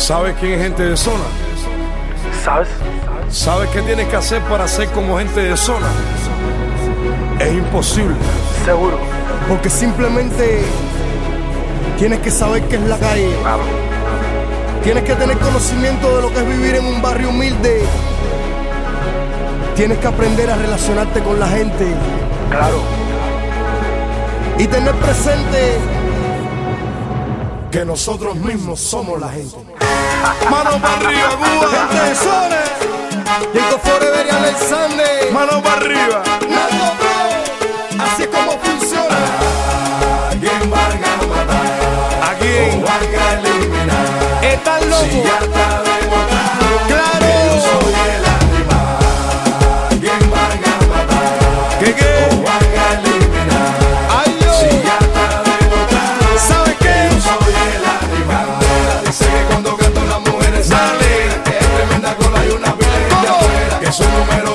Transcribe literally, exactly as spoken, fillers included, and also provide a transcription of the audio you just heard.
¿Sabes quién es gente de zona? ¿Sabes? ¿Sabes qué tienes que hacer para ser como gente de zona? Es imposible. Seguro. Porque simplemente tienes que saber qué es la calle. Claro. Tienes que tener conocimiento de lo que es vivir en un barrio humilde. Tienes que aprender a relacionarte con la gente. Claro. Y tener presente que nosotros mismos somos la gente. Mano para arriba, Cuba. Gente de zona. Jacob Forever y Alexander. Mano para arriba. Nando Bro. Así es como funciona. ¿A quién van a matar? ¿A quién? ¿O van a eliminar? Están locos. Si ya está demostrado Claro. que yo soy el animal. ¿A quién van a matar? ¿Qué qué? ¿O van a eliminar? Ay, yo. Si ya está demostrado ¿Sabes que qué? yo soy el animal. Dice que cuando canto las mujeres salen, que es tremenda cola y una pila de gente afuera, que su número